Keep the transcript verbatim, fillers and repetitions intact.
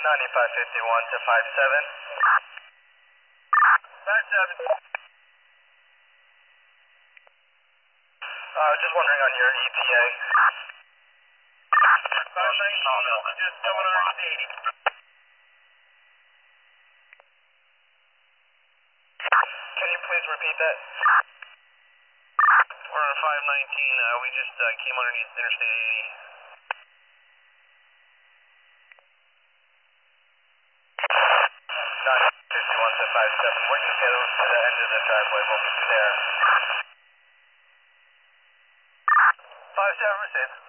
ninety-five fifty-one to five seven. five seven. Uh, just wondering on your E T A. five nineteen, just coming on eighty. Can you please repeat that? We're on five nineteen, uh, we just uh, came underneath Interstate eighty. nine fifty-one to five seven, we're just getting to the end of the driveway, we'll be there. five seven, received.